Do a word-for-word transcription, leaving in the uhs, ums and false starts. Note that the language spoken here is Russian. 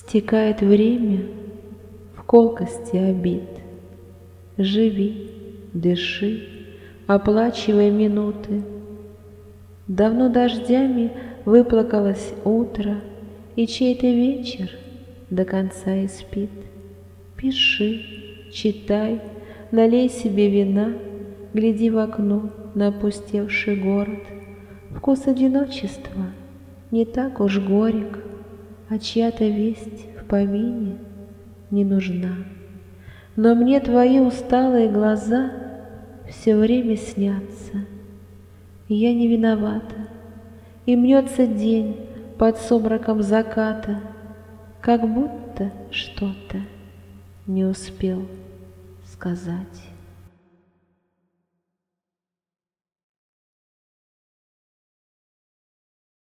Стекает время в колкости обид. Живи, дыши, оплачивай минуты. Давно дождями выплакалось утро, и чей-то вечер до конца и спит. Пиши, читай, налей себе вина, гляди в окно на опустевший город. Вкус одиночества не так уж горек, а чья-то весть в помине не нужна. Но мне твои усталые глаза все время снятся, и я не виновата, и мнется день под сумраком заката, как будто что-то не успел сказать.